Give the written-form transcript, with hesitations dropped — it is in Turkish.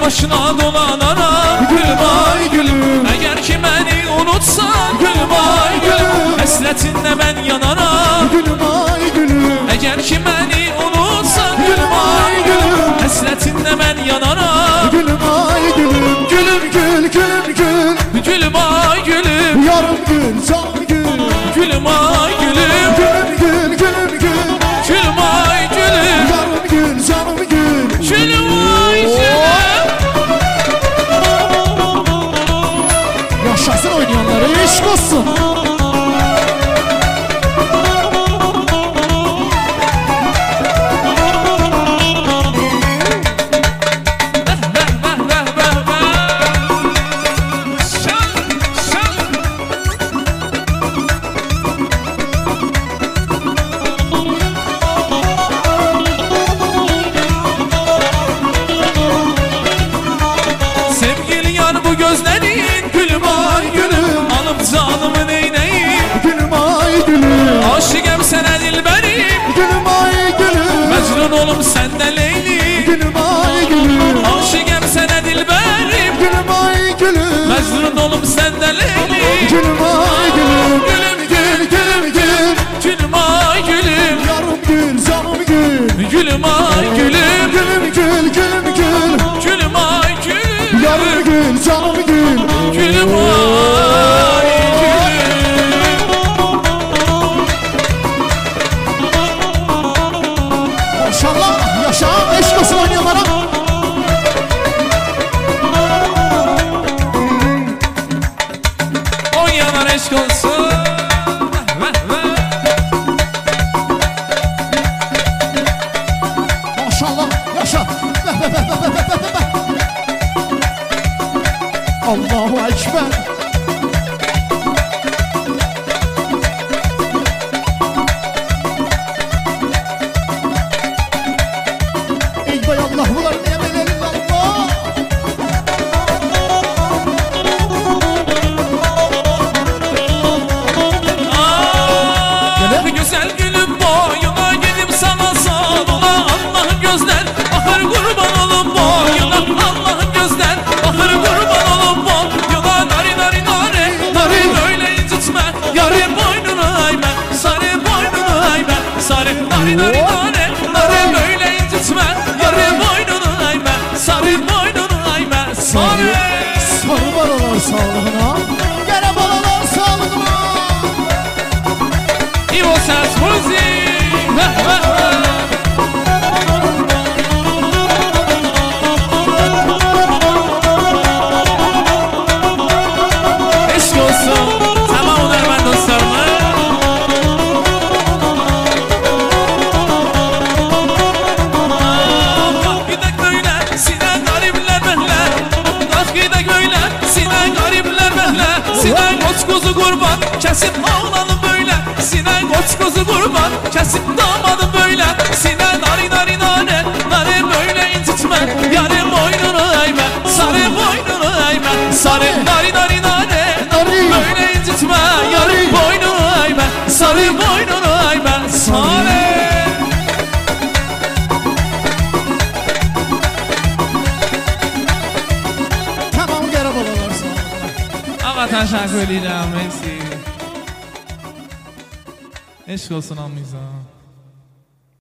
başına dolanaram. Gülüm ay gülüm, əgər ki məni unutsan. Gülüm ay gülüm, həsrətinlə mən yanaram. Gülüm ay gülüm, əgər ki məni unutsan. Gülüm ay gülüm, həsrətinlə mən yanaram. gülüm ay gülüm, gülüm gül gülüm gül, Gülüm ay gülüm, yarım gül can gül, gülüm ay gülüm, gülüm gül gülüm gül, gülüm ay gülüm, yarım gül canım gül. gülüm ay gülüm. Yaşasın oynayanları, eşk olsun. Sevgili yar bu gözlerin. Gülüm ay gülüm, alıp canımı neyneyim. Gülüm ay gülüm, Aşıkım sana dilberim, gülüm ay gülüm, Mecnun olum senden Leyli. gülüm ay gülüm, Aşıkım sana dilberim, gülüm ay gülüm, Mecnun olum senden Leyli. gülüm ay gülüm, Gülüm gül gülüm gül, gülüm ay gülüm, yarım gül canım gül. gülüm ay gülüm, Gülüm gül gülüm gül, gülüm ay gülüm, yarım gül canım gül. gülüm ay gülüm. Maşallah yaşa, eşk olsun oynayanlara. Oynayanlar eşk olsun. Maşallah yaşa. Allahu Ekber. Ey bay Allah, bunlar niye böyle Allah? Ah, güzel gülüm boyuna gidip sana sağlına. Allah'ın gözler bakır kurban olun boyuna. Allah'ın gözler bakır kurban olun boyuna. Nari nari nari nari böyle incitme. Yarı boynunu ayme, sarı boynunu ayme, sarı nari nari nari nari böyle incitme. Yarı boynunu ayme, sarı boynunu ayme, sarı. Sarı balalar sağlığına, gene balalar sağlığına. İvo ses müzik. Eşk olsun tamam Unermen dostlarıma. Kalk gidek böyle sinen garipler behle. Kalk gidek böyle sinen garipler behle. Sinen koç kuzu kurban kesip ağlanın böyle. Sinen koç kuzu kurban kesip damadım böyle. Sinen nari nari nare nare böyle incitme. Yarı boynunu eğme, sarı boynunu eğme, sarı nari nari nare Nari. böyle incitme. Yarı boynunu eğme, sarı boynunu eğme, sarı. Tamam, gene balalar sağlığına. Ama teşekkür ederim. Merci. Eşk olsun Amiza.